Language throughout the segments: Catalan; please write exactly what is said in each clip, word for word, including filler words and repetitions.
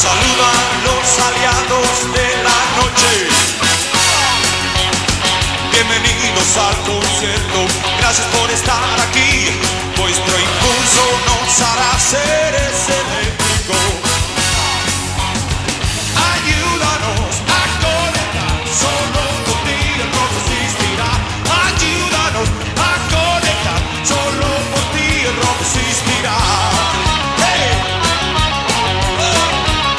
saludan los aliados de la noche. Bienvenidos al concierto, gracias por estar aquí. Vuestro impulso nos hará seres eléctricos. Ayúdanos a conectar, solo contigo el rock existirá. Ayúdanos a conectar, solo por ti el rock existirá. Hey. Oh.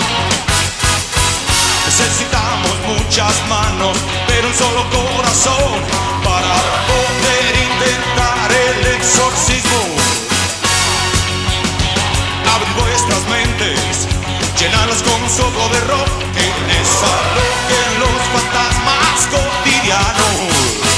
Necesitamos muchas manos, pero un solo corazón para poder intentar el exorcismo. Abrid vuestras mentes, llenadlas con un soplo de rock que desalojen los fantasmas cotidianos.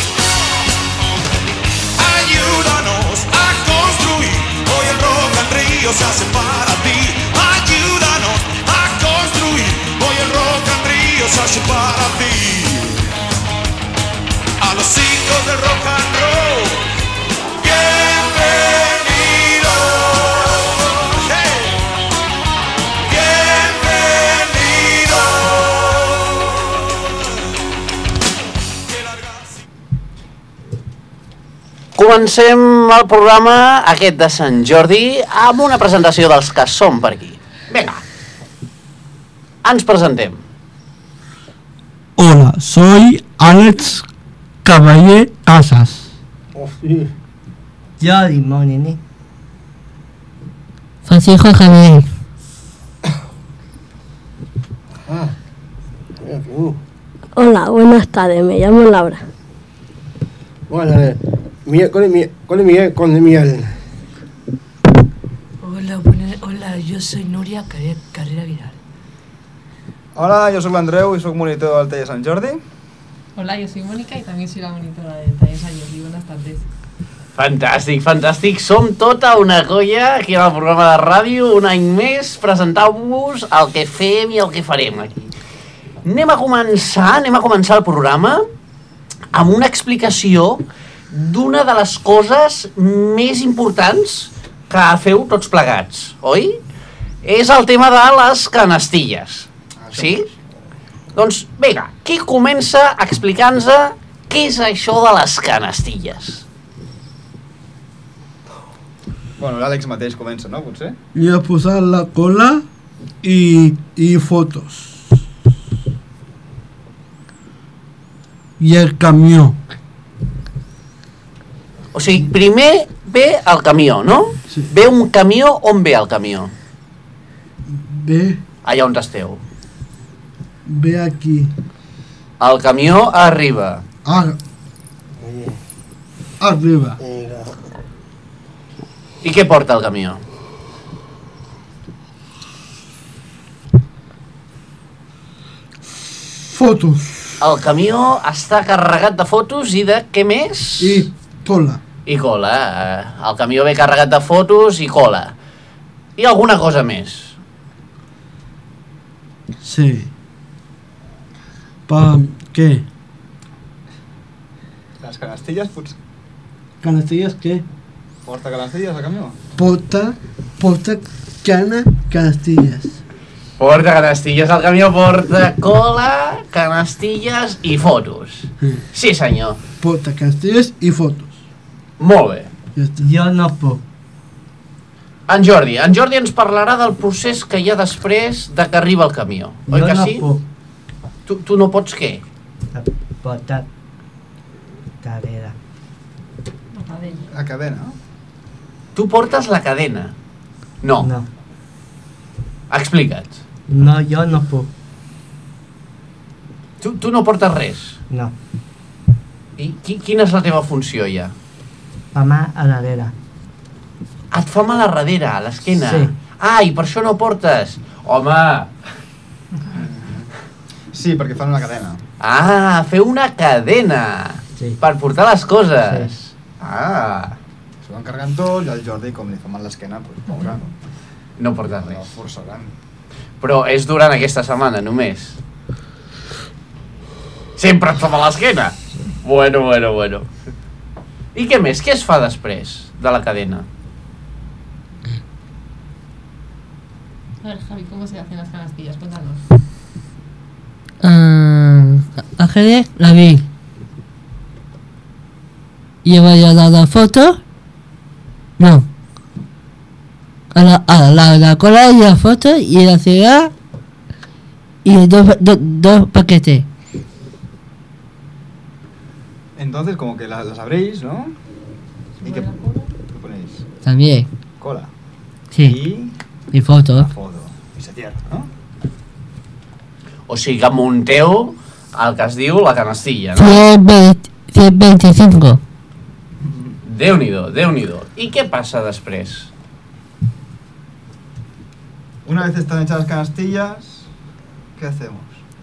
Ayúdanos a construir, hoy el rock al río se hace para ti. Ayúdanos a construir, hoy el rock al río se hace para ti. A los hijos del rock and roll, bienvenidos. Hey. Comencem el programa aquest de Sant Jordi amb una presentació dels que som per aquí. Vinga, ens presentem. Hola, soy Alex Caballé Casas. Oh, sí. Yo, Dimonini. Francisco Javier. Ah, mira tú. Hola, buenas tardes, me llamo Laura. Bueno, eh, Miguel, con el Miguel, con el Miguel, con el Miguel. Hola, buena, hola, yo soy Núria Carrera, Carrera Vidal. Hola, yo soy l'Andreu y soy monitor del taller Sant Jordi. Hola, yo soy Mónica y también soy la monitora del taller Sant Jordi. Buenas tardes. Fantàstic, fantàstic. Som tota una colla aquí al programa de ràdio, un any més, presentant-vos el que fem i el que farem aquí. Anem a començar, anem a començar el programa amb una explicació d'una de les coses més importants que feu tots plegats, oi? És el tema de les canastilles, sí? Doncs, vinga, qui comença explicant-nos què és això de les canastilles? Bueno, l'Àlex mateix comença, no? Potser? Y a posar la cola y, y fotos. Y el camió. O sigui, primer ve el camió, no? Sí. Ve un camió, on ve el camió? Ve, Allà on esteu. ve aquí. El camió arriba. Ar, arriba. Mira. I què porta el camió? Fotos. El camió està carregat de fotos i de què més? Y cola. I cola. eh, El camió ve carregat de fotos i cola. I alguna cosa més? Sí. Pa, ¿qué? Les canastilles, potser? ¿Canastillas qué? Porta canastilles al camió? Porta, porta cana, canastillas. Porta canastilles, el camió porta cola, canastilles i fotos. Sí. Sí, senyor. Porta canastillas y fotos. Molt bé. Ya está. Yo no puedo. En Jordi, en Jordi ens parlarà del procés que hi ha després de que arriba el camió. Oi Yo que no sí? puedo. Tu, tu no pots què? Portar cadera. La cadena, no? Tu portes la cadena. No. No. Explica't. No, yo no puedo. Tu, tu no portes res. No. I qui, quina és la teva funció ja? Mamá a la vera. Et fa mal a darrere, a l'esquena. Sí. Ah, i per això no portes. Home. Sí, perquè fan una cadena. Ah, fer una cadena. Sí. Per portar les coses. Sí. Ah. S'ho van carregant tot i el Jordi, com li fa mal l'esquena, doncs, pobre, no? No portes No res. forçaran. Però és durant aquesta setmana, només. Sempre et fa mal l'esquena. Bueno, bueno, bueno. I què més? Què es fa després de la cadena? A ver, Javi, ¿cómo se hacen las canastillas? Cuéntanos. Ah, ajedrez, la vi. ¿Lleva ya la, la foto? No. A la, a la, la cola y la foto y la ciudad y dos, dos, dos paquetes. Entonces, como que la- las abréis, ¿no? ¿Y qué, ¿Pone la cola? qué ponéis? También. Cola. Sí. Y Y foto. la foto. I se cierra, no? O sigui que munteu el que es diu la canastilla, no? ciento veinticinco. Déu-n'hi-do, Déu-n'hi-do. I què passa després? Una vez están hechas las canastillas, ¿qué hacemos?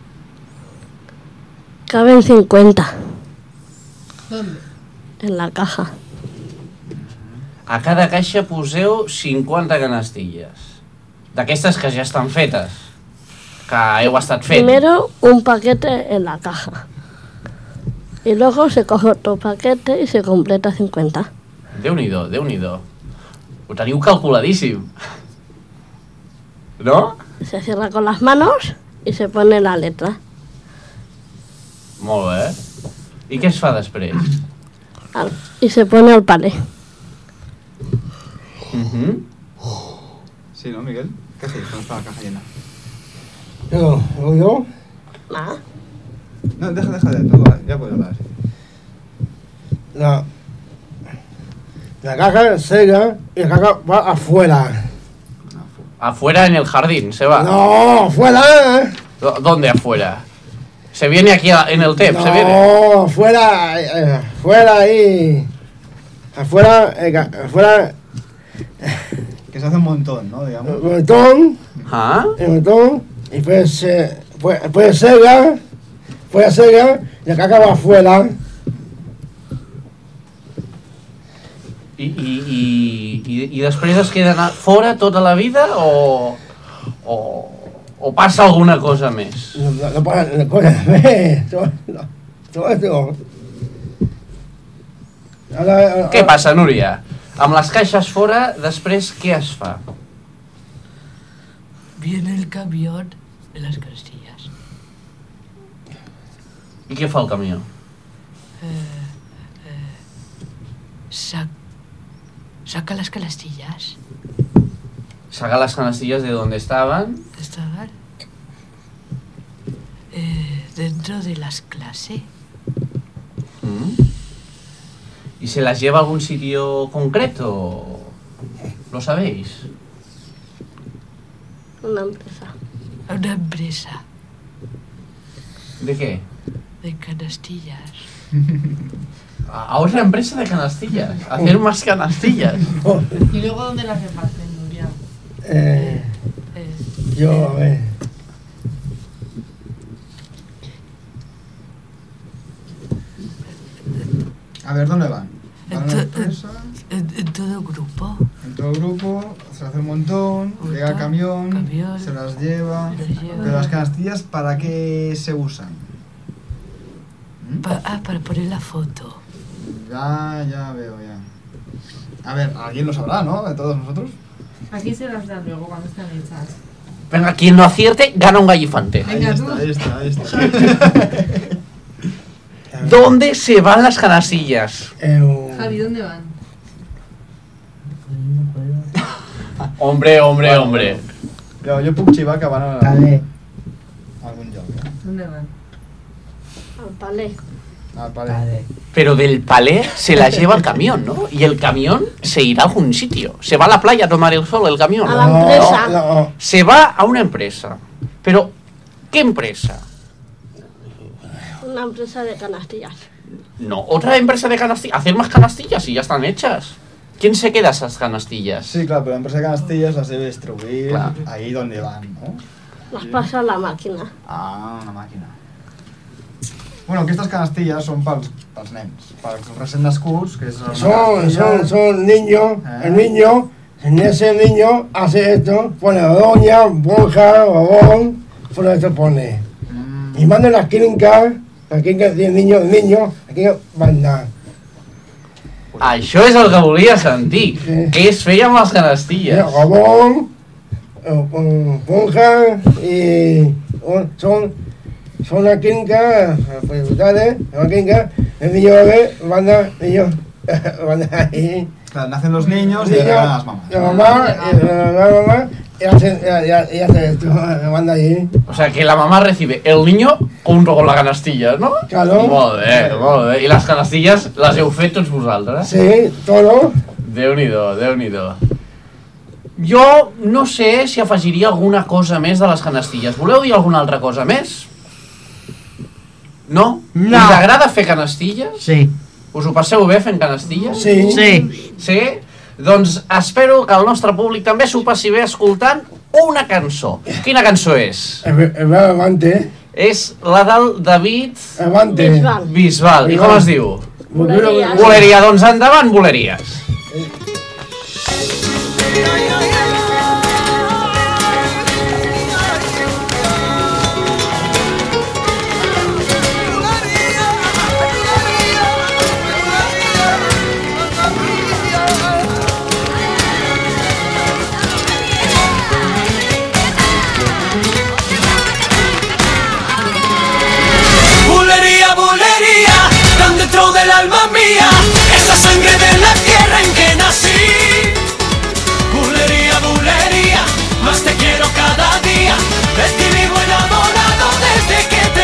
Caben cincuenta ¿Dónde? en la caja. A cada caixa poseu cinquanta canastilles. D'aquestes que ja estan fetes. Que heu estat fent. Primero un paquete en la caja. Y luego se coge otro paquete y se completa cincuenta. Déu-n'hi-do, Déu-n'hi-do. Ho teniu calculadíssim. No? Se cierra con las manos y se pone la letra. Molt bé. I què es fa després? Al- Y se pone el palé. Mhm. Sí, ¿no, Miguel? ¿Qué hacéis cuando está la caja llena? Yo, yo, yo, Ah, No, deja, deja, de todo, ya puedes hablar. la, la caja sega y la caja va afuera. Afuera en el jardín, se va. No, afuera. ¿Dó- ¿Dónde afuera? Se viene aquí a- en el T E P, se viene. No, afuera, eh, afuera ahí. Afuera, eh, ca- afuera, Que se hace un montón, ¿no? el Digamos. montón, Ah? el montón, y pues, eh, pues, pues sega, pues sega, y la caja va afuera. I, i, i, i, i després es queden a- fora tota la vida o, o, o passa alguna cosa més? No, no, no pasa, no pasa, ve, todo, no, todo esto. Ahora, ahora, Què passa, Núria? Amb les caixes fora, després què es fa? Viene el camión de las canastillas. I què fa el camió? Eh, eh, sac- saca las canastillas. Saca les canastilles de donde estaven. Estaban eh, dentro de las clases. Mm. ¿Y se las lleva a algún sitio concreto? ¿Lo sabéis? una empresa. A una empresa ¿De qué? de canastillas. A otra empresa de canastillas. A hacer más canastillas. ¿Y luego dónde las reparten, Nuria? eh, Eh, yo, a ver. A ver, ¿dónde van? Van a una Ento- empresa, en, en todo grupo. en todo grupo, se hace un montón, Un llega el montón, camión, camión, se las lleva. se las lleva. Pero las canastillas, ¿para qué se usan? ¿Mm? Pa- ah, para poner la foto. Ya, ya veo, ya. A ver, alguien lo sabrá, ¿no? De todos nosotros. Aquí se las dan luego cuando están hechas. Venga, quien lo acierte gana un gallifante. Venga, ahí tú. está, ahí está, ahí está. ¿Dónde se van las canastillas? Eh, Javi, ¿dónde van? Hombre, hombre, Bueno, hombre. Jo, jo puc xivar que van a, a Vale. algun lloc, eh? ¿Dónde van? Al palé. Al palé. Vale. Pero del palé se las lleva el camión, ¿no? Y el camión se irá a algún sitio. Se va a la playa a tomar el sol el camión. A la empresa. No, no, Se va a una empresa. Pero, ¿qué empresa? Una empresa de canastillas. No, otra empresa de canastillas. Hacer más canastillas y ya están hechas. ¿Quién se queda esas canastillas? Sí, claro, pero la empresa de canastillas las debe distribuir Claro. ahí donde van, ¿no? Las pasa a la máquina. Ah, una màquina. Bueno, aquestes canastilles són pels, pels nens, pels recent nascuts, que és una son, canastilla. son, son niños, Ah. el niño, en ese niño hace esto, pone doña, monja, babón, por esto pone. Mm. Y manda las clínicas, las clínicas de niños, niños, aquí manda. Això és el que volia sentir. Sí. Què es feia amb les canastilles? Babón, un ponja y un- son, son una clínica, pues ustedes, una clínica, el niño bebé, van a, niños, van a ahí. Claro, nacen los niños y Niño, llegan las mamás. La mamá, y la, la mamá, y hacen, y, y, y hacen esto, van allí. O sea, que la mamá recibe el niño junto con la canastilla, no? Claro. Molt bé, molt bé. I les canastilles les heu fet tots vosaltres? Sí, todo. Déu-n'hi-do, Déu-n'hi-do. Jo no sé si afegiria alguna cosa més de les canastilles. Voleu dir alguna altra cosa més? No? No. Us agrada fer canastilles? Sí. Us ho passeu bé fent canastilles? Sí. Sí. Sí? Doncs espero que el nostre públic també s'ho passi bé escoltant una cançó. Quina cançó és? El, el avante, És la del David avante. Bisbal. Bisbal. I com es diu? Boleria. Boleria. Doncs endavant, Boleries. Bulería, bulería, tan dentro del alma mía, esa sangre de la tierra en que nací. Bulería, bulería, más te quiero cada día, de ti vivo enamorado desde que te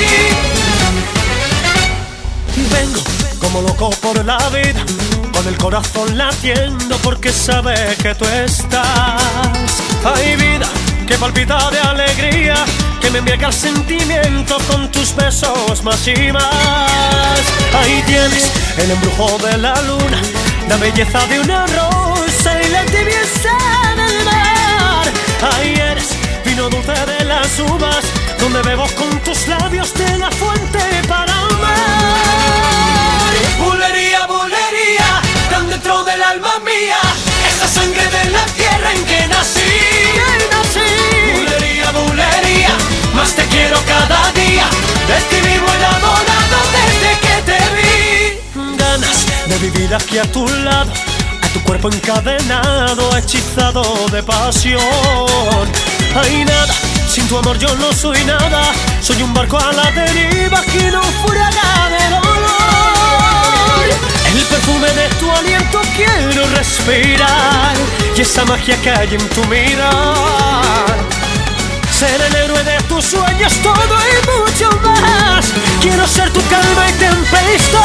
vi. Vengo como loco por la vida, con el corazón latiendo porque sabe que tú estás. Hay vida que palpita de alegría, que me embriaga el sentimiento con tus besos más y más. Ahí tienes el embrujo de la luna, la belleza de una rosa y la tibieza del mar. Ahí eres vino dulce de las uvas, donde bebo con tus labios de la fuente para amar. Bulería, bulería, tan dentro del alma mía, esa sangre de la tierra en que nací. Bulería, bulería, más te quiero cada día, de ti vivo enamorado desde que te vi. Ganas de vivir aquí a tu lado, a tu cuerpo encadenado, hechizado de pasión. Hay nada, sin tu amor yo no soy nada, soy un barco a la deriva que no furaga de dolor. El perfume de tu aliento quiero respirar, y esa magia que hay en tu mirar. Ser el héroe de tus sueños, todo y mucho más. Quiero ser tu calma y tempestad.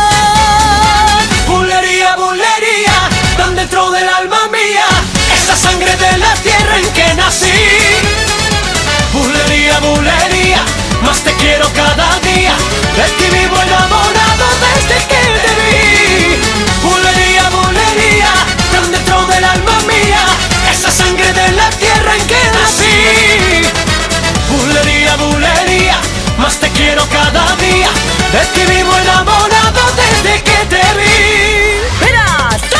Bulería, bulería, tan dentro del alma mía, esa sangre de la tierra en que nací. Bulería, bulería, más te quiero cada día, de ti vivo enamorado desde que te vi. Bulería, bulería, tan dentro del alma mía, esa sangre de la tierra en que nací. Bulería, bulería, más te quiero cada día, de ti vivo enamorado desde que te vi. ¡Mira! ¡Sí!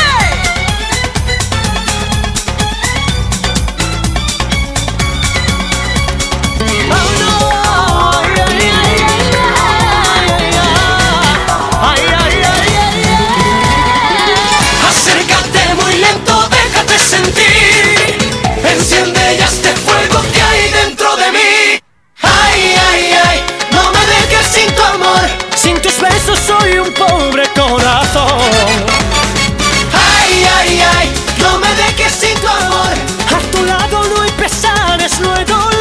Acércate muy lento, déjate sentir, enciende ya este fuego que hay dentro de mí. Ay, ay, ay, no me dejes sin tu amor, sin tus besos soy un pobre corazón. Ay, ay, ay, no me dejes sin tu amor, a tu lado no hay pesares, no hay dolor.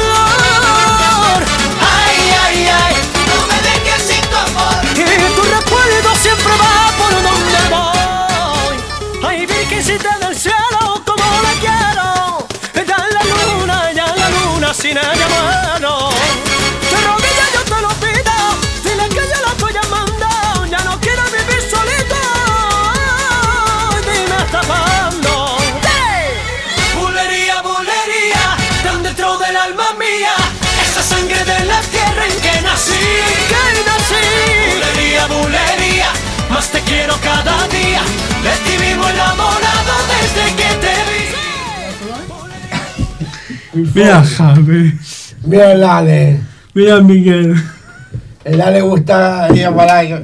Ay, ay, ay, no me dejes sin tu amor, y tu recuerdo siempre va por donde voy. Ay, virgencita del cielo, como la quiero, ella es la luna, ella es la luna, sin ella muero. Te rodilla yo te lo pido, dile que yo la estoy llamando, ya no quiero vivir solito, dime hasta cuándo. ¡Sí! Bulería, bulería, tan dentro del alma mía, esa sangre de la tierra en que nací. Que nací. Bulería, bulería, más te quiero cada día, de ti vivo enamorado desde que te vi. Mira Javi, Mira el Ale. mira Miguel. El Ale gusta ir a parar.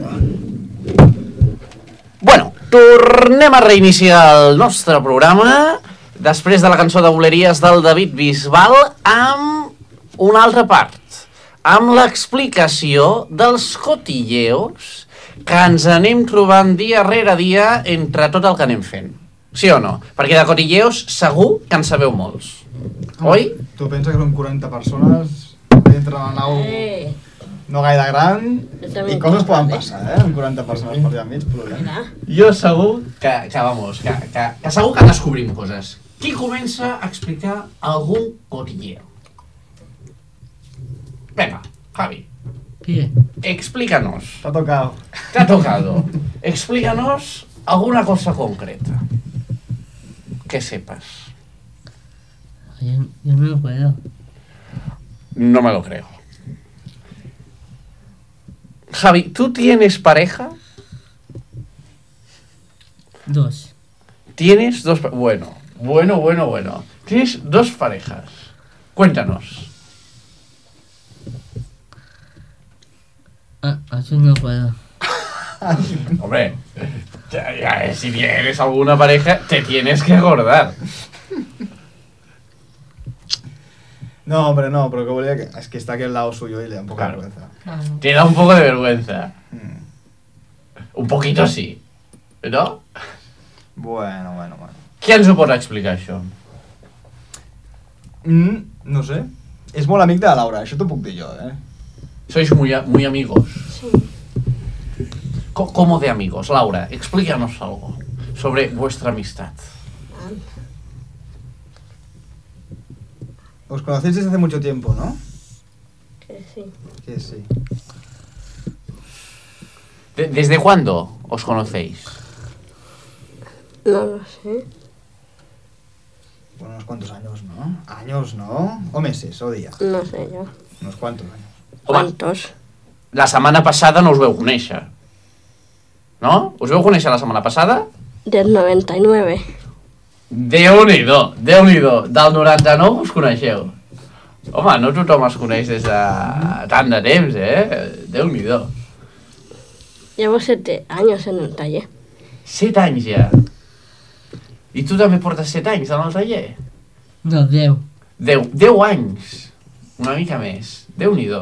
Bueno, tornem a reiniciar el nostre programa. després de la cançó de Boleries del David Bisbal, amb una altra part, amb l'explicació dels cotilleos que ens anem trobant dia rere dia entre tot el que anem fent. Sí o no? Perquè de cotilleos segur que en sabeu molts. Oi? Tu pensa que són quaranta persones dintre la nau no gaire gran i coses poden passar, eh? Amb quaranta persones per allà enmig, però... Jo segur que, que vamos, que, que, que segur que descobrim coses. Qui comença a explicar algun cotilleo? Venga, Javi. ¿Qué? Explícanos. T'ha tocado. Te ha tocado. Explícanos alguna cosa concreta. Que sepas. Yo, yo no lo puedo. No me lo creo. Javi, ¿tú tienes pareja? Dos. Tienes dos... pa- Bueno, bueno, bueno, bueno. Tienes dos parejas. Cuéntanos. Ah, eso no puedo. Hombre, ya, ya, si tienes alguna pareja, te tienes que acordar. No, hombre, no, pero que volia que... Es que está aquí al lado suyo y le da un poco Claro. de vergüenza. Claro. Te da un poco de vergüenza. Mm. Un poquito sí. ¿No? Bueno, bueno, bueno. Qui ens ho pot explicar, això? Mm, no sé. És molt amic de la Laura, això t'ho puc dir jo, eh? Sois muy, a- muy amigos. Sí. Co- ¿Cómo de amigos? Laura, explícanos algo sobre vuestra amistad. Os conocéis desde hace mucho tiempo, ¿no? Que sí. Que sí. De- ¿Desde cuándo os conocéis? No lo sé. Bueno, unos cuantos años, ¿no? Años, ¿no? O meses, o días. No sé yo. Unos cuantos años. Home, ¿Cuántos? la setmana passada no us veu conèixer. No? Us veu conèixer la setmana passada? Del noventa y nueve. Déu-n'hi-do, Déu-n'hi-do. Del noranta-nou us coneixeu. Home, no tothom es coneix des de tant de temps, eh? Déu-n'hi-do. Llevo siete años en el taller. Set anys ja. I tu també portes set anys en el taller? No, deu. Deu, deu anys. Una mica més. Déu-n'hi-do.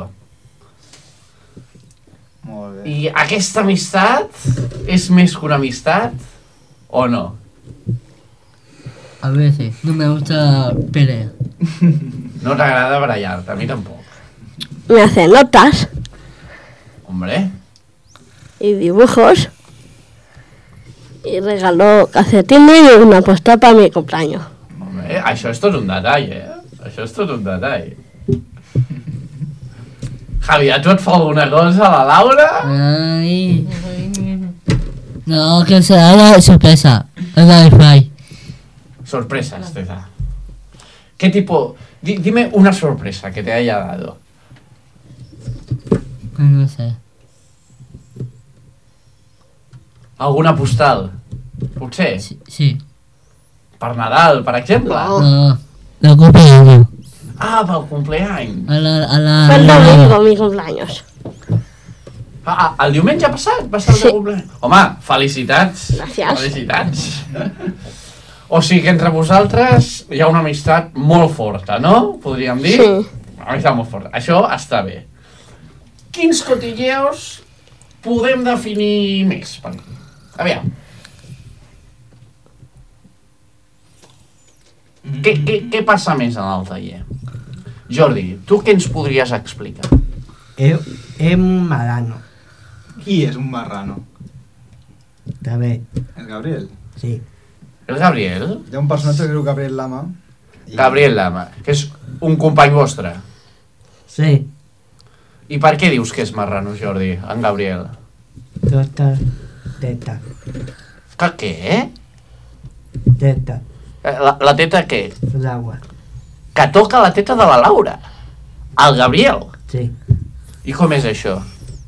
Molt bé. I aquesta amistat és més que una amistat o no? A veces. No me gusta pelear. No t'agrada barallar-te, a mi tampoc. Me hace notas Hombre, y dibujos. Y regaló calcetines y una postal para mi cumpleaños. hombre, això és tot un detall, eh? Això és tot un detall. Javi, a tu et fa alguna cosa, la Laura? Ay. No, que será la sorpresa. La de Fry. Sorpresas te da. ¿Qué tipo? Di- dime una sorpresa que te haya dado. No sé. Alguna postal? Potser? Sí. sí. Per Nadal, per exemple? No. No. La cumpleaños. Ah, pel cumpleany. A la... A la... Fue el a la- domingo mi cumpleaños. Ah, ah, el diumenge passat va ser el Sí. teu cumpleany? Home, felicitats. Gràcies. Felicitats. O sigui que entre vosaltres hi ha una amistat molt forta, no? Podríem dir? Sí. Una amistat molt forta. Això està bé. Quins cotilleos podem definir més per aquí? Aviam. Què, què, què passa més en el taller? Jordi, tu què ens podries explicar? Es, es un marrano, Qui és un marrano? ¿sabes? El Gabriel. Sí. El Gabriel? Hi ha un personatge que es diu Gabriel Lama. i- Gabriel Lama, que és un company vostre. Sí. I per què dius que és marrano, Jordi, en Gabriel? Tota teta. Que què? Teta. Eh, La, la teta què? El agua. Que toca la teta de la Laura. El Gabriel. Sí. I com és això?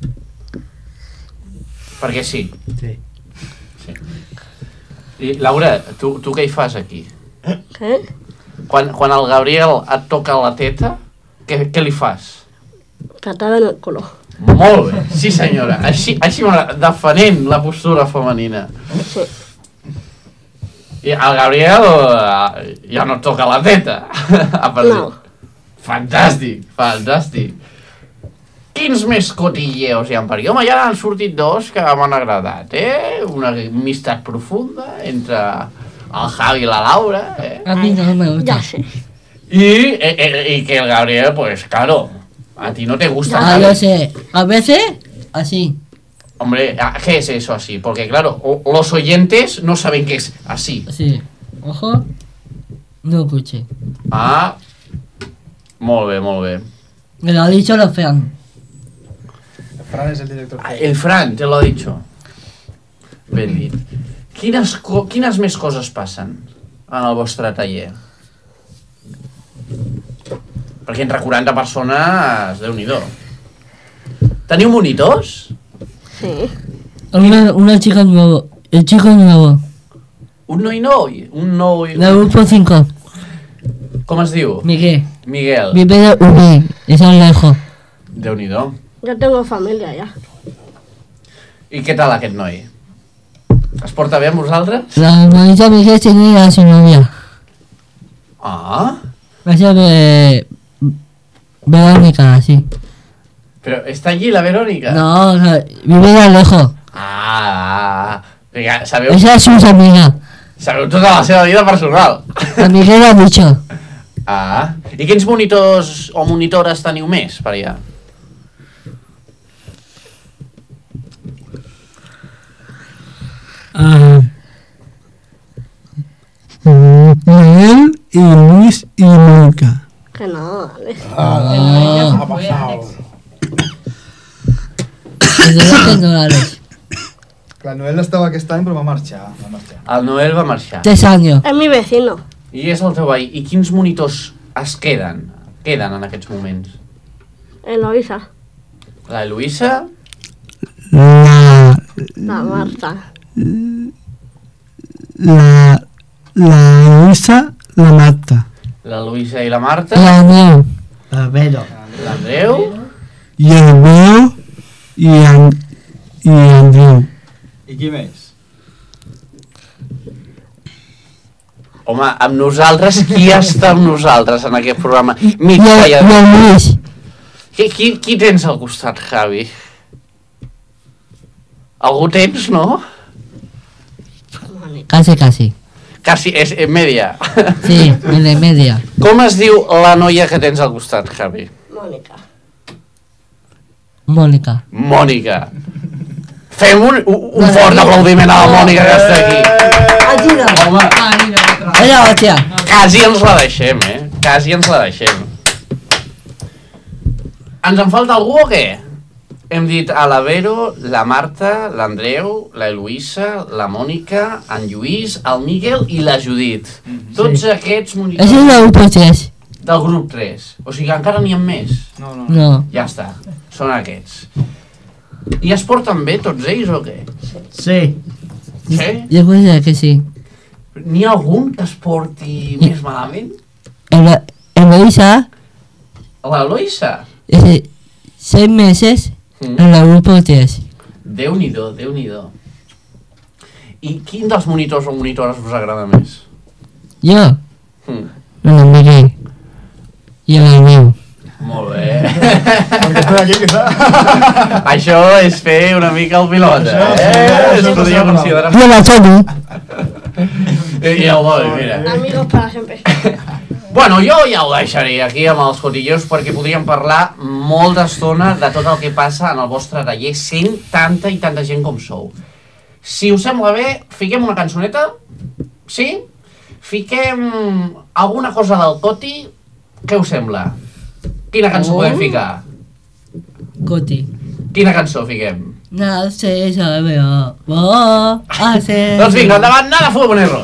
Perquè sí. Sí. sí. I, Laura, tu, tu què hi fas aquí? ¿Qué? Quan, quan el Gabriel et toca la teta, què, què li fas? Patada en el culo. Molt bé, sí senyora. Així, així m'agrada, defenent la postura femenina. Sí. I el Gabriel eh, ja no et toca la teta. No. Fantàstic, fantàstic. Quins més cotilleos hi ha per aquí? Home, ja han sortit dos que m'han agradat, eh? Una amistat profunda entre el Javi i la Laura, eh? A mi no me gusta. Ya sé. Y, eh, y que el Gabriel, pues claro, a ti no te gusta. Ah, yo sé. A veces, así. Hombre, ¿qué es eso así? Porque claro, los oyentes no saben qué es así. Sí. Ojo. No escuché. Ah, molt bé, molt bé. Me lo ha dicho el Fran. El Fran es el director. El Fran te lo ha dicho. Ben dit. Quines, co quines més coses passen en el vostre taller? Perquè entre quaranta persones, Déu-n'hi-do. Teniu monitors? Sí. Una, una chica nueva. El chico nuevo. Un noi noi? Un noi... De grupo cinco. Com es diu? Miguel. Miguel. Vive de Ubi. Es al lejos. Déu-n'hi-do. Yo tengo familia ya. I què tal aquest noi? Es porta bé amb vosaltres? La hermanita Miguel tiene a su novia. Ah. Va a ser de... Verónica, sí. Pero ¿está allí la Verónica? No, o sea, vive de lejos. Ah, vinga, sabeu... Esa es su amiga. Sabeu tota la seva vida personal. La Miguel ha dicho. Ah, i quins monitors o monitores teniu més per allà? Ah, Miguel y Luis y Mónica. Que no, Alex. Ah, ella ha se fue, pasado. Alex. Desde que no la ves. Clar, Noel estava aquest any però va marxar, va marxar. El Noel va marxar. Tres años. Es mi vecino. I és el teu veí. I quins monitors es queden? Queden en aquests moments? Eloisa. La Luisa? La, La Marta. la, la Luisa, la Marta. La Luisa i la Marta? La Neu. La Vero. L'Andreu? Y el Veo y, An, y Andreu. I qui més? Home, amb nosaltres, qui està amb nosaltres en aquest programa? Mig Y el, y callador. el Luis. Qui, qui, qui tens al costat, Javi? Algú tens, no? Casi, casi. Quasi, és en media. Sí, en la media. Com es diu la noia que tens al costat, Javi? Mónica. Mónica. Mònica. Fem un, un, un fort aplaudiment a la Mònica que està aquí. Ayuda. Home, Ai, no, otra. Era hostia. quasi ens la deixem, eh? Quasi ens la deixem. Ens en falta algú o què? Hem dit a la Vero, la Marta, l'Andreu, la Eloïsa, la Mònica, en Lluís, el Miguel i la Judit. Tots aquests Ese es monitors el grupo tres. del grup tres. O sigui que encara n'hi ha més. No, no. No. Ja està, són aquests. I es porten bé tots ells o què? Sí. Sí? Yo creo que sí. N'hi ha algun que es porti més malament? El, Eloisa, La Eloïsa? ese, seis meses Mm. en el grupo tres. Déu-n'hi-do, Déu-n'hi-do. I quin dels monitors o monitores us agrada més? Yo, Mm. el Miguel. Y el Andreu. Molt bé. Perquè estem aquí, quizá. Això és fer una mica el pilota, eh? Es podria considerar... Y el Tony. I el Boi, mira. Amigos para siempre. Bueno, jo ja ho deixaré aquí amb els cotilleus perquè podríem parlar molta estona de tot el que passa en el vostre taller sent tanta i tanta gent com sou. Si us sembla bé, fiquem una cançoneta? Sí? Fiquem alguna cosa del Coti? Què us sembla? Quina cançó podem ficar? Coti. Quina cançó fiquem? No sé, sabe. Oh, oh, hace. Doncs vinga, endavant, nada fuego ponerlo.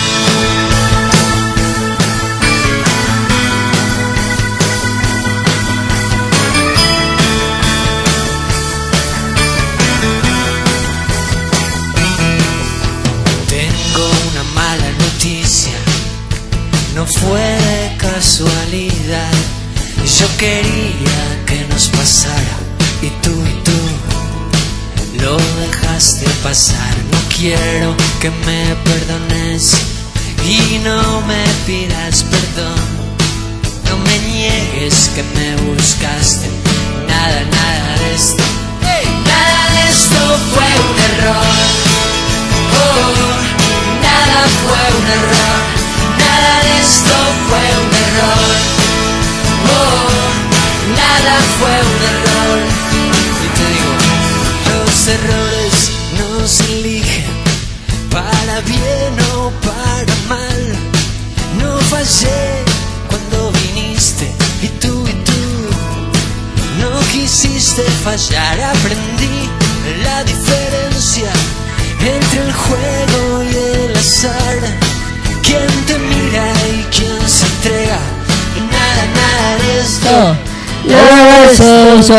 Tengo una mala noticia, no fue de casualidad. Yo quería que nos pasara y tú y tú lo dejaste pasar. No quiero que me perdones y no me pidas perdón. No me niegues que me buscaste. Nada, nada de esto, nada de esto fue un error. Oh, nada fue un error. Nada de esto fue un error. Oh, nada fue un error. Y te digo, los errores no se eligen para bien o para mal. No fallé cuando viniste y tú y tú no quisiste fallar. Aprendí la diferencia entre el juego y el azar. Quién te mira y quién se entrega. Y nada, nada de esto, nada de esto,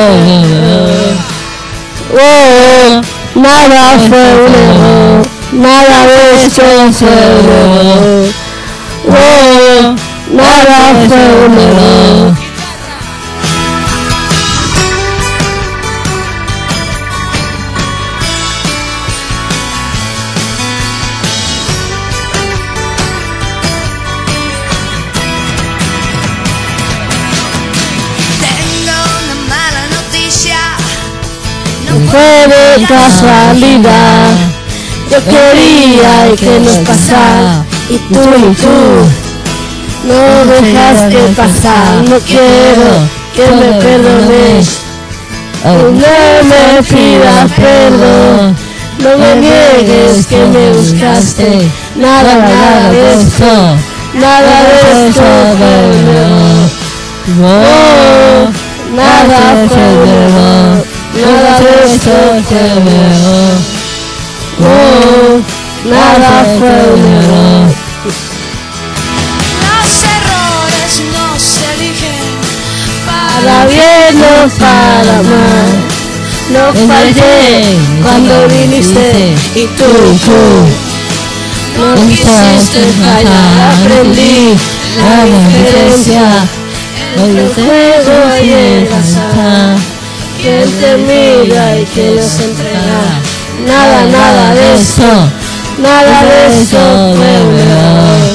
oh, nada fue un error. Nada de esto fue un error. Oh, nada fue un error. Fue de casualidad, yo quería que nos pasara y tú y tú no dejaste pasar. No quiero que me perdones, no me pidas perdón, no me niegues que me buscaste. Nada, nada de esto, nada de esto fue oh, nada fue verdad. Nada de esto fue un error. Oh, nada fue un error. los errores no se eligen Para bien o para mal. No fallé cuando viniste y tú y tú no quisiste fallar. Aprendí la diferencia entre el juego y el azar. Quien te mira y quien nos entrega. Nada, nada de esto, nada de esto fue un error.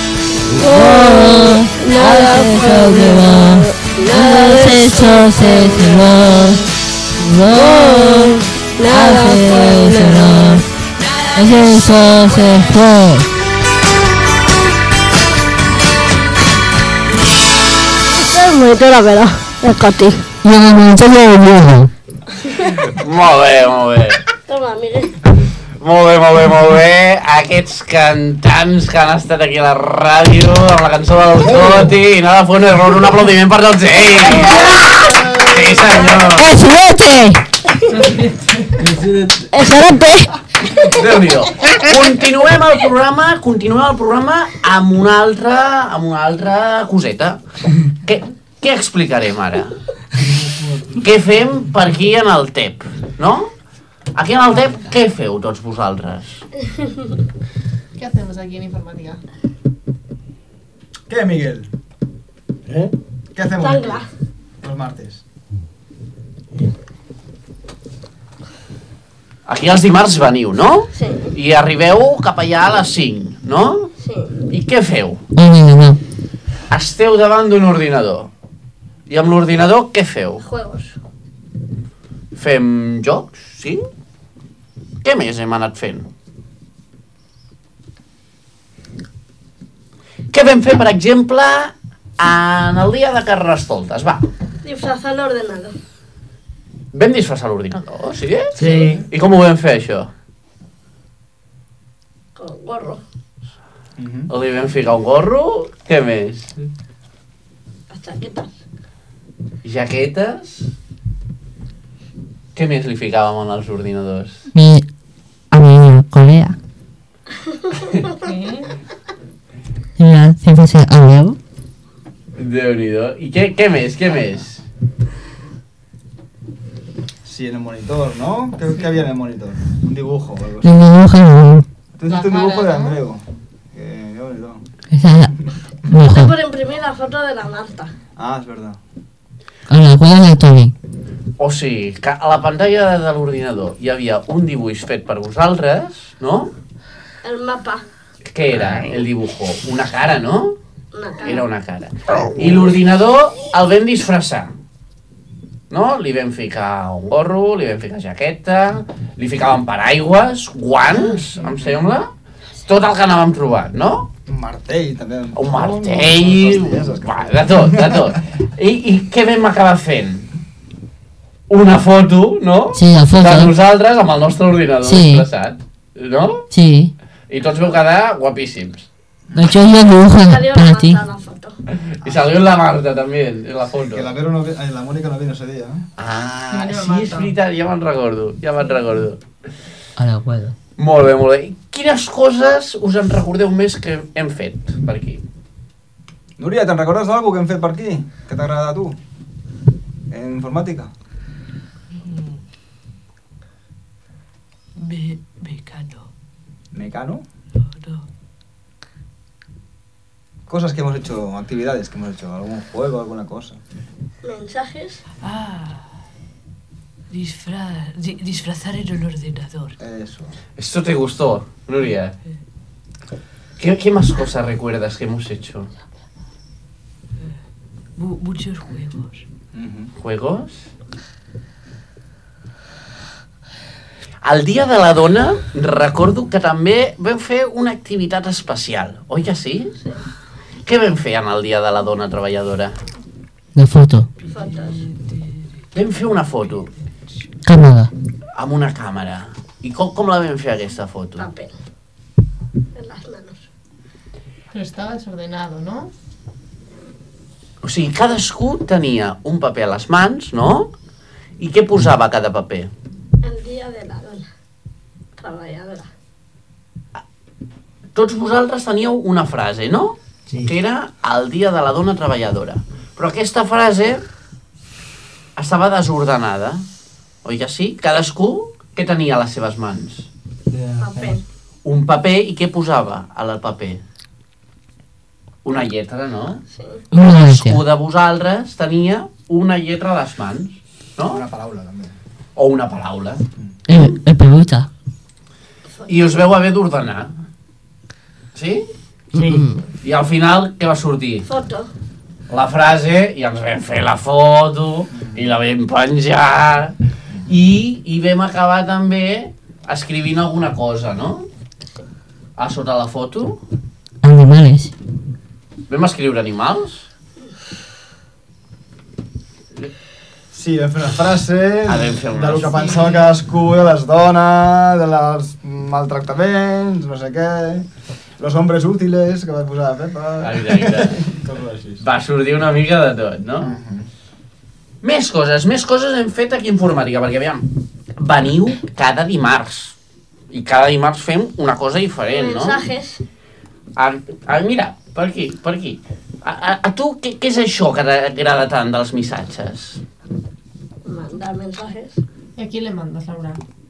Oh, nada fue un error. Nada de esto se cerró. Oh, nada fue un error. Eso se fue. Esto es muy duro, pero es Coti. I en el moment de l'Europa. Molt bé, molt bé. Toma, Miguel. Molt bé, molt bé, molt bé. Aquests cantants que han estat aquí a la ràdio amb la cançó del Coti i nada, fue un error. Un aplaudiment per tots ells. Sí, senyor. El filete! El filete! Déu-n'hi-do. Continuem el programa, continuem el programa amb una altra, amb una altra coseta. Què, què explicarem ara? Què fem per aquí en el T E P, no? Aquí en el T E P, què feu tots vosaltres? ¿Qué hacemos aquí en informática? ¿Qué, Miguel? ¿Eh? ¿Qué hacemos Tangla. aquí los martes? Aquí els dimarts veniu, no? Sí. I arribeu cap allà a les cinc, no? Sí. I què feu? No, no, no. Esteu davant d'un ordinador. I amb l'ordinador què feu? Juegos. Fem jocs, sí? Què més hem anat fent? Què vam fer, per exemple, en el dia de Carnestoltes? Va, Disfrazar el ordenador. vam disfressar l'ordinador, sí? Sí. I com ho vam fer, això? Con gorro. Li vam ficar un gorro? Què més? Las chaquetas. Jaquetes? Què més li ficàvem en els ordinadors? Mi amigo, colega. Mira, siempre se amigo. Déu-n'hi-do. I què, què més, què més? Sí, en el monitor, ¿no? ¿Qué, qué había en el monitor? Un dibujo o algo así. Un dibujo, no. Tú hiciste un dibujo de Andreu. Que qué bonito. Esa Está por imprimir la foto de la Marta. Ah, es verdad. a la cueva de Tony. O sigui, que a la pantalla de l'ordinador hi havia un dibuix fet per vosaltres, no? El mapa. què era el dibujo? Una cara, no? Una cara. Era una cara. I l'ordinador el vam disfressar. No? Li vam ficar un gorro, li vam ficar jaqueta, li ficàvem paraigües, guants, em sembla, tot el que anàvem trobant, no? Un martell, també. Un martell, va, de tot, de tot. I, I què vam acabar fent? Una foto, no? Sí, la foto. De nosaltres amb el nostre ordinador Sí. disfressat, no? Sí. I tots vau quedar guapíssims. Yo yo dibujo para ti. Y salió la Marta també, en la foto. Que la, Vero no vi, ai, la Mònica no vino ese dia, eh? Ah, sí, és veritat, ja me'n recordo, ja me'n recordo. Ahora puedo. Molt bé, molt bé. I quines coses us en recordeu més que hem fet per aquí? Núria, te'n recordes d'algú que hem fet per aquí? Que t'agrada a tu? En informàtica? Me, mecano. ¿Mecano? No, no. Cosas que hemos hecho, actividades que hemos hecho, algún juego, alguna cosa. Mensajes. Ah. Disfraz, di- disfrazar en el ordenador. Eso. ¿Esto te gustó, Nuria? ¿Qué, qué más cosas recuerdas que hemos hecho? Mu- muchos juegos. ¿Juegos? El dia de la dona, recordo que també vam fer una activitat especial, oi que sí? Sí. Què vam fer en el dia de la dona treballadora? La foto. Fotos. Vam fer una foto. Cámara. Amb una càmera. I com, com la vam fer aquesta foto? Papel. En las manos. Pero estaba desordenado, ¿no? O sigui, cadascú tenia un paper a les mans, no? I què posava a cada paper? El día de la dona treballadora. Tots vosaltres teníeu una frase, no? Sí. Que era el dia de la dona treballadora. Però aquesta frase estava desordenada, oi que sí? Cadascú què tenia a les seves mans? Paper. Un paper, i què posava al paper? Una lletra, no? Sí. Cadascú de vosaltres tenia una lletra a les mans, no? Una paraula, també. O una paraula. El, el pregunta. I us veu haver d'ordenar. Sí? Sí. I al final, què va sortir? Foto. La frase, i ens vam fer la foto, i la vam penjar, i, i vam acabar també escrivint alguna cosa, no? A sota la foto. Animales. Vam escriure animals? Sí, vam fer una frase Ah, vam fer una de lo que frase. pensava cadascú de les dones, de els maltractaments, no sé què, los hombres útiles que va posar la Pepa... Exacte. Coses així. Va sortir una mica de tot, no? Més coses, més coses hem fet aquí a Informàtica, perquè aviam, veniu cada dimarts, i cada dimarts fem una cosa diferent, no? Mensajes. A, a, mira, per aquí, per aquí. A, a, a tu, què, què és això que t'agrada tant dels missatges? Mandar mensajes. ¿Y a quién le mandas, Laura?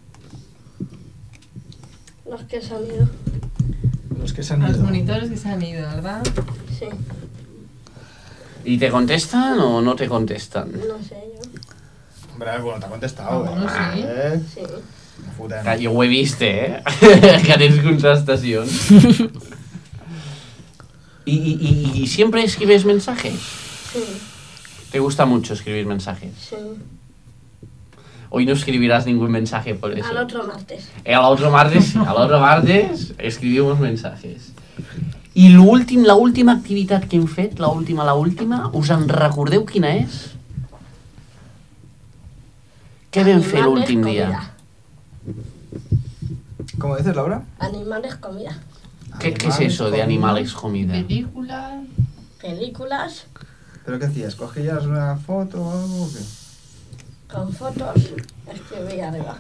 Los que se han ido. Los que se han A los ido. monitores que se han ido, ¿verdad? Sí. ¿Y te contestan o no te contestan? No sé yo. Hombre, alguno t'ha contestat, Alguno sí. Eh? Sí. Fotem. Que jo ho he vist, eh? Que tens contestacions. ¿Y, y, y, ¿Y siempre escribes mensajes? Sí. ¿Te gusta mucho escribir mensajes? Sí. Hoy no escribirás ningún mensaje por eso. Al otro martes. El otro martes, sí, al otro martes escribimos mensajes. I l'últim, la última activitat que hem fet, la última, la última, us en recordeu quina és? Què vam fer Animales, l'últim dia? comida. ¿Cómo dices, Laura? Animales, comida. ¿Qué, ¿Qué es eso de animales comida? Películas. Películas ¿Pero qué hacías? ¿Cogías una foto o algo o qué? con fotos. Escribí arriba.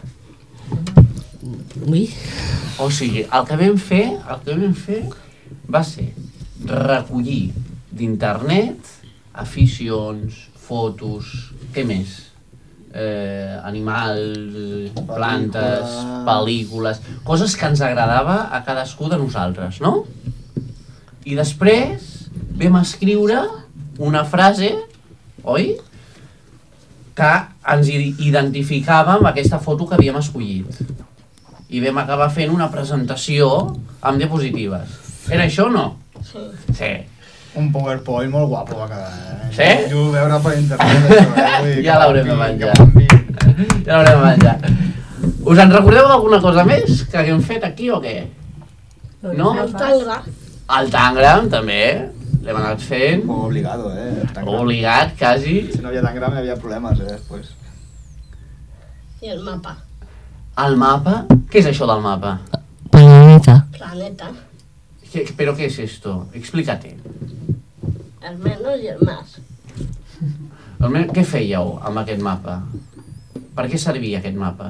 Ui. O sigui, el que vam fer, el que vam fer va ser recollir d'internet aficions, fotos, què més? Eh, animals, plantes, pel·lícules, coses que ens agradava a cadascú de nosaltres, no? I després vam escriure una frase, oi? Que ens identificava amb aquesta foto que havíem escollit. I vam acabar fent una presentació amb diapositives. Era això o no? Sí. Sí. Un PowerPoint molt guapo va quedar. Eh? Sí? Jo veure per internet això, eh? Vull dir, Ja que l'haurem de canvi, menjar. que canvi. Ja l'haurem de menjar. Us en recordeu d'alguna cosa més que haguem fet aquí o què? No? El tangra. El Tangram, també. L'hem anat fent. Obligado, eh? El Tangram. Obligat, quasi. Si no havia Tangram, hi havia problemes, eh? Després. I el mapa. El mapa? Què és això del mapa? Planeta. Planeta. ¿Qué, ¿Pero qué es esto? Explícate. El menos i el más. Almenys, què fèieu amb aquest mapa? Per què servia aquest mapa?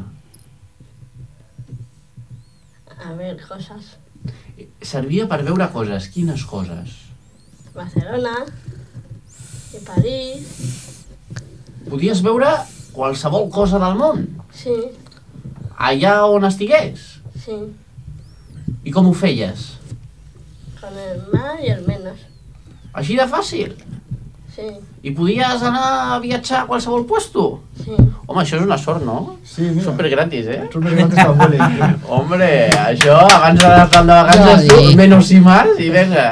A ver, cosas. Servia per veure coses. Quines coses? Barcelona. I París. Podies veure qualsevol cosa del món? Sí, Allà on estigués? sí. I com ho feies? Con el más y el menos. Així de fàcil? Sí, I podies anar a viatjar a qualsevol puesto? sí. Home, això és una sort, no? Sí, mira. Super gratis, eh? Super gratis pel bullying. Hombre, això, abans d'estar de vacances, No, sí. menos i más, i venga.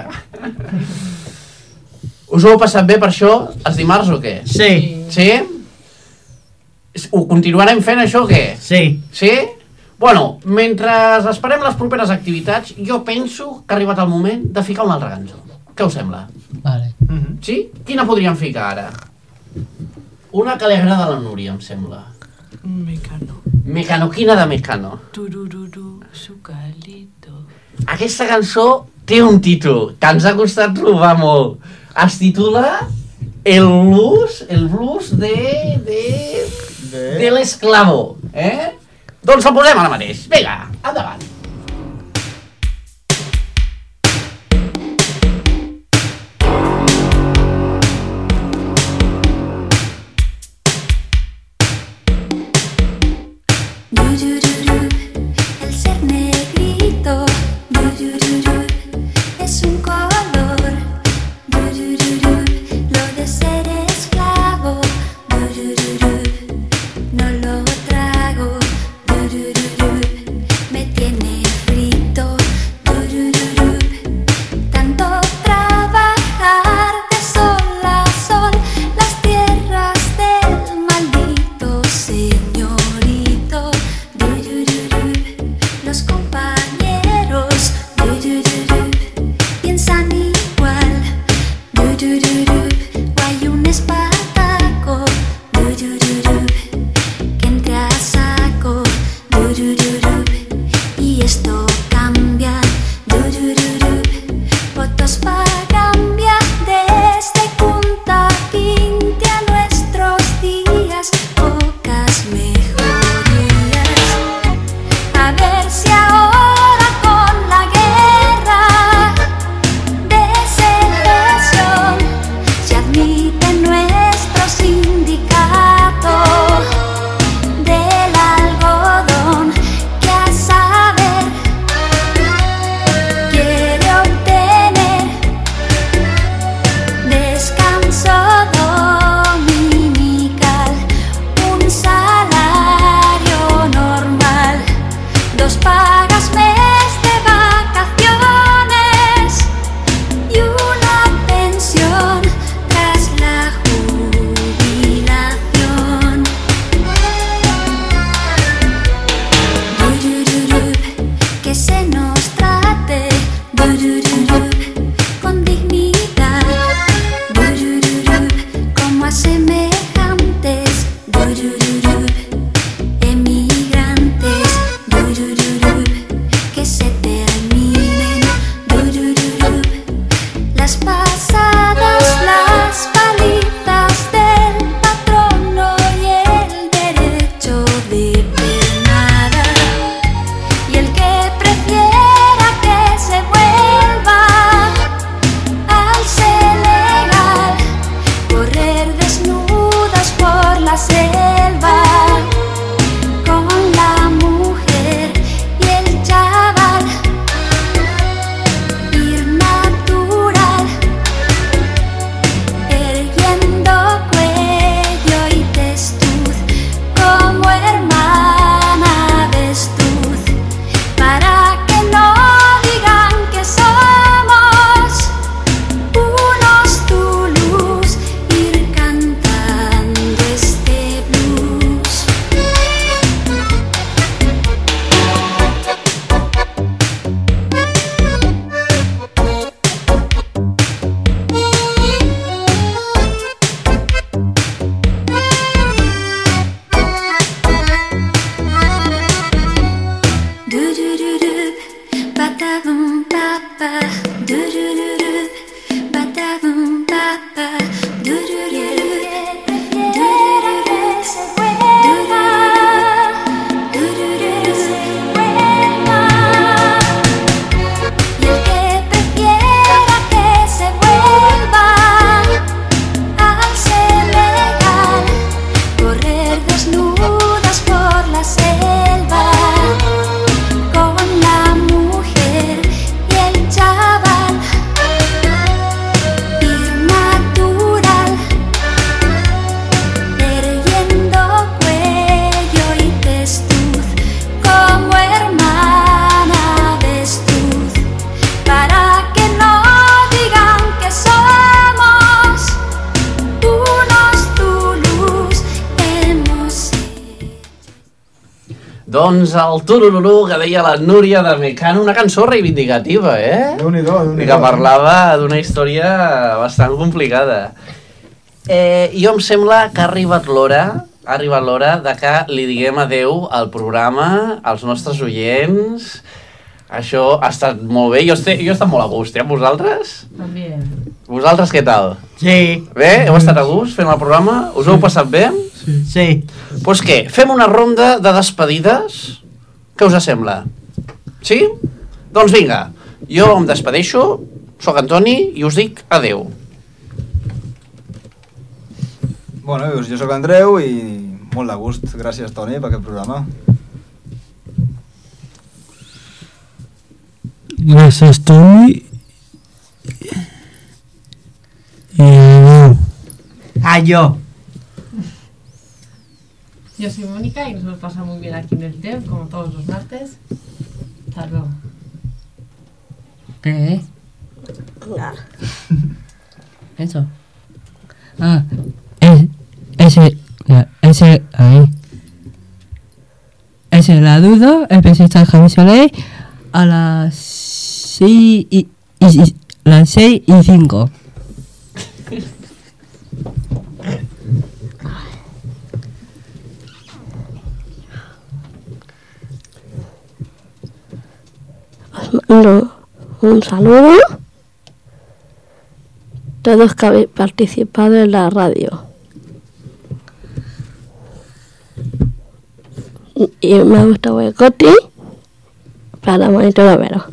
Us ho heu passat bé per això, els dimarts o què? Sí, Sí? Ho continuarem fent això o què? sí. Sí? Bueno, mentre esperem les properes activitats, jo penso que ha arribat el moment de ficar una altra cançó. Què us sembla? Vale. Mhm. Sí? Quina podríem ficar ara? Una que li agrada a la Núria, em sembla. Mecano. Mecano, quina de Mecano? Turururu, su calito. Aquesta cançó té un títol que ens ha costat trobar molt. Es titula El blues, el blues de... de... De... de l'esclavo, eh? Doncs el posem ara mateix. Vinga, endavant. Du-du-du-du, el ser negrito, du-du-du-du, es un color, du-du-du-du, lo de ser esclavo, du-du-du-du, no lo trago, du-du-du-du, me tiene frito, du-du-du-du, tanto trabajar de sol a sol, las tierras del maldito señorito, du-du-du-du, los compañeros, du-du-du-du, piensan igual, du-du-du-du, o hay un espartaco, du-du-du-du, que entre a saco, du-du-du-du, y esto cambia, du-du-du-du, votos para cambiar desde Punta Quinte a nuestros días, pocas mejorías. A ver si ahora con la guerra de secesión se admite nuestro sindicato del algodón, que a saber quiere obtener descanso dominical, un salario normal, dos pagas mes de vacaciones y una pensión tras la jubilación. Du-du-du-du, que se nos trate, du-du-du-du, con dignidad, du-du-du-du, como a semejantes, du-du-du-du, emigrantes, du-du-du-du, que se terminen, du-du-du-du, las pasadas, las palizas del patrono y el derecho de pernada, y el que prefiere Badabum baba, durururu. Badabum baba, durururu. Durururu, durururu, durururu. Y el que prefiera que se vuelva al Senegal, correr desnudas por la selva con la mujer y el chaval, ir natural, erguiendo cuello y testuz como hermana avestruz, para que no digan que somos unos zulus. Hemos Doncs el turururu que deia la Núria de Mecano, una cançó reivindicativa, eh? Déu-n'hi-do, Déu-n'hi-do. I que parlava d'una història bastant complicada. Eh, jo em sembla que ha arribat l'hora, ha arribat l'hora de que li diguem adeu al programa, als nostres oients. Això ha estat molt bé, jo, este, jo he estat molt a gust, eh, amb vosaltres? També. Vosaltres què tal? Sí. Bé? Heu estat a gust fent el programa? Us heu passat bé? Sí. Doncs pues què, fem una ronda de despedides? Què us sembla? Sí? Doncs vinga, jo em despedeixo, soc Antoni i us dic adeu. Bueno, doncs jo sóc Andreu i molt de gust. Gràcies, Toni, per aquest programa. Gràcies, Toni. I adeu. Adiós. Yo soy Mónica y nos lo pasamos muy bien aquí en el T E P, como todos los martes. Hasta luego. ¿Qué? Eso. Ah, es, ese, la- ese, ahí. Ese la duda, empecé a Javi Soleil a las seis y, y, y las seis y cinco. mando un saludo a todos que habéis participado en la radio. Y me ha gustado el Coti para Monito Romero.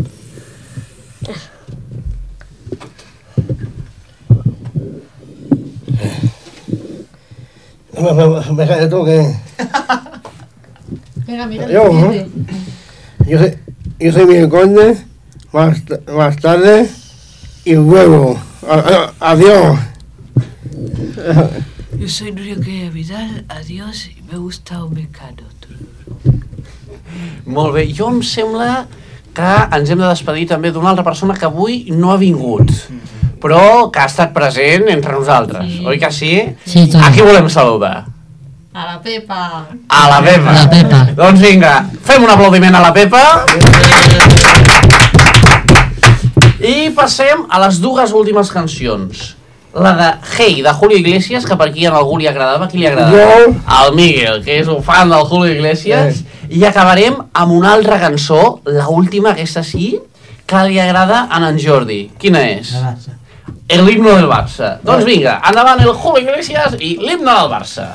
Me, me, me dejas tú que... Venga, Miguel, Yo, ¿no? despídete. Yo soy, yo soy Miguel Conde, más, ta- más tarde y luego. A- a- adiós. Yo soy Nuria Quevedo Vidal, adiós y me gusta un Mecano. Molt bé, jo em sembla que ens hem de despedir també d'una altra persona que avui no ha vingut, però que ha estat present entre nosaltres, Sí. oi que sí? Sí, Toni. A qui volem saludar? A la Pepa. A la Pepa. La Pepa. Doncs vinga, fem un aplaudiment a la Pepa. I passem a les dues últimes cançons. La de Hey, de Julio Iglesias, que per aquí a algú li agradava. Qui li agradava? Jo. El Miguel, que és un fan del Julio Iglesias. I acabarem amb una altra cançó, la última, aquesta sí, que li agrada a en Jordi. Quina és? La Barça. El himno del Barça. Doncs vinga, endavant el Julio Iglesias i l'himne del Barça.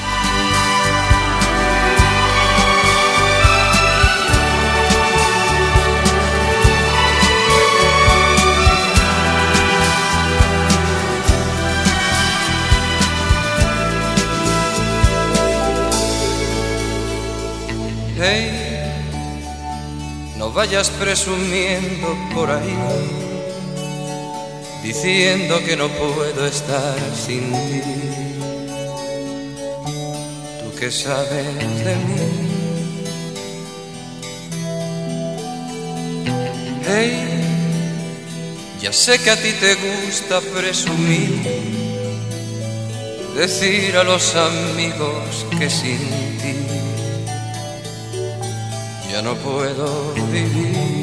Hey, no vayas presumiendo por ahí, diciendo que no puedo estar sin ti. Tú que sabes de mí. Hey, ya sé que a ti te gusta presumir, decir a los amigos que sin ti ya no puedo vivir.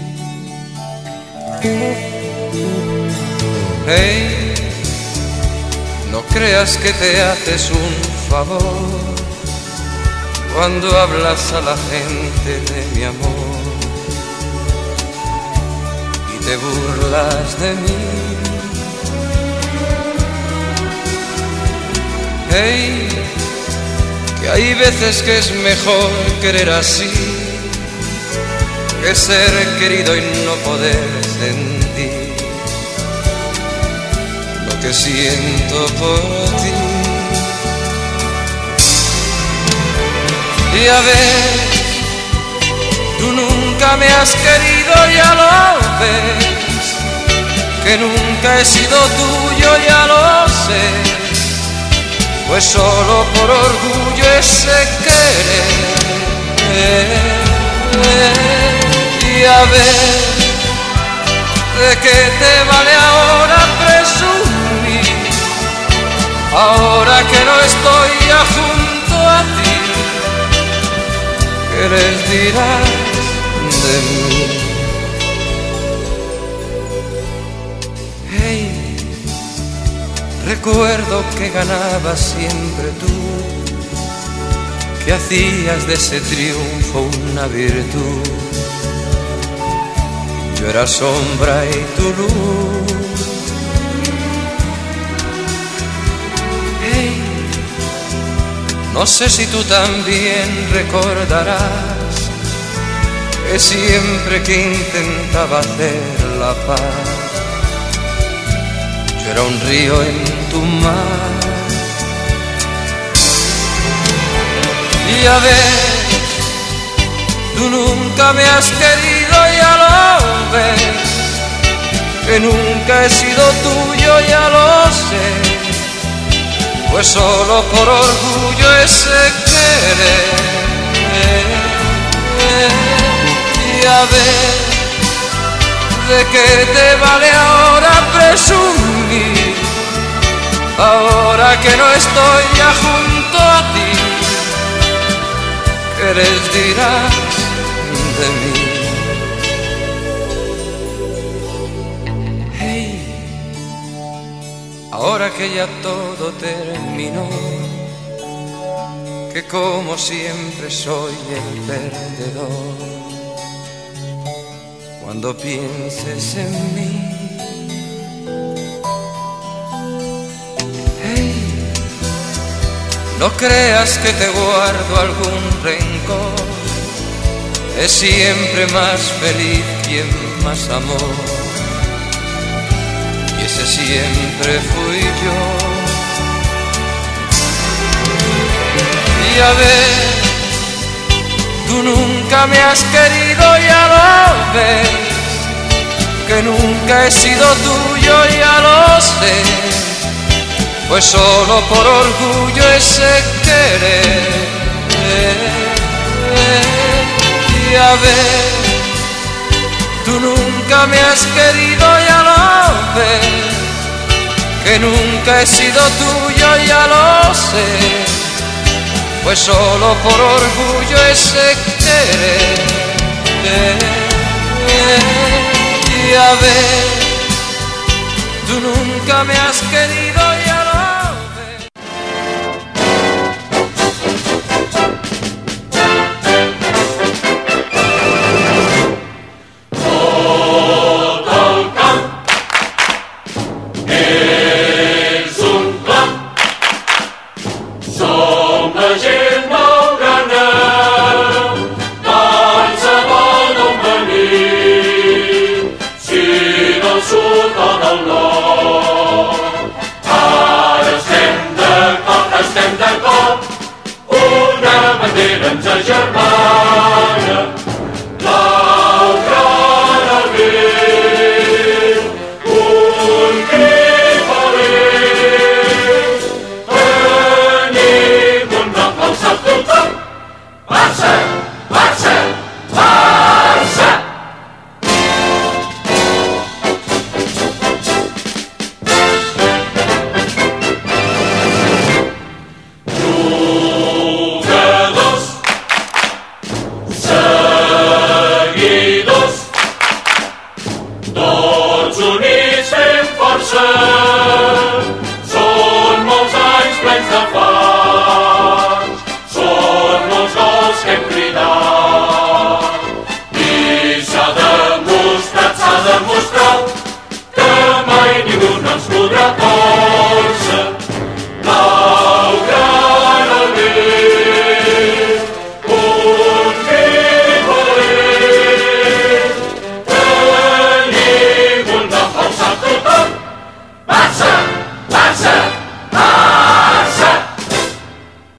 Hey, no creas que te haces un favor cuando hablas a la gente de mi amor. te burlas de mí. Hey, que hay veces que es mejor querer así que ser querido y no poder sentir lo que siento por ti. Y a ver, tú nunca me has querido, ya lo ves, que nunca he sido tuyo, ya lo sé, pues solo por orgullo ese querer. Y a ver, ¿de qué te vale ahora presumir? Ahora que no estoy ya junto a ti, ¿qué les dirás de mí? Hey, recuerdo que ganabas siempre tú, que hacías de ese triunfo una virtud. Yo era sombra y tu luz. Hey, no sé si tú también recordarás que siempre que intentaba hacer la paz, yo era un río en tu mar. Y a ver, tú nunca me has querido, ya lo ves, que nunca he sido tuyo, ya lo sé, pues solo por orgullo ese querer. Y a ver, ¿de qué te vale ahora presumir? Ahora que no estoy ya junto a ti, ¿qué les dirás de mí? Hey, ahora que ya todo terminó, que como siempre soy el perdedor, cuando pienses en mí, hey, no creas que te guardo algún rencor, es siempre más feliz quien más amó, y ese siempre fui yo. Y a ver, tú nunca me has querido, ya lo ves, que nunca he sido tuyo, ya lo sé, pues solo por orgullo ese querer. Y a ver, tú nunca me has querido, ya lo ves, que nunca he sido tuyo, ya lo sé, pues solo por orgullo ese querer. Y a ver, tú nunca me has querido,